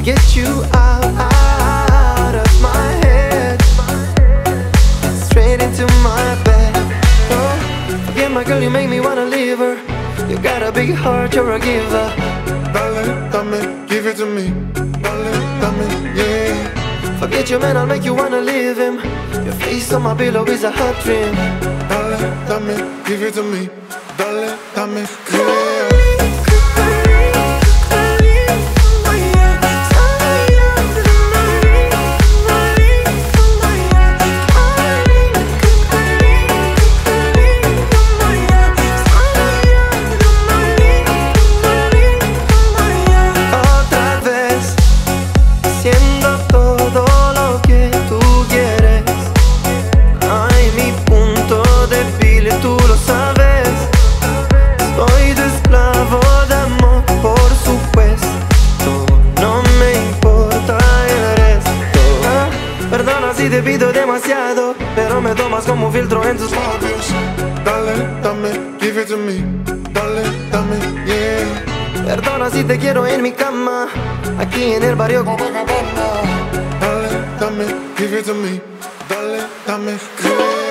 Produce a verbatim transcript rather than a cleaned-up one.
get you out, out of my head, straight into my bed. Oh, forget my girl, you make me wanna leave her. You got a big heart, you're a giver. Dale, dame, give it to me. Dale, dame, yeah. Forget your man, I'll make you wanna leave him. Your face on my pillow is a hot dream. Dale, dame, give it to me. Dale, dame, yeah. Si te pido demasiado, pero me tomas como filtro en tus labios. Dale, dame, give it to me. Dale, dame, yeah. Perdona si te quiero en mi cama, aquí en el barrio como Dale, dame, give it to me. Dale, dame, yeah.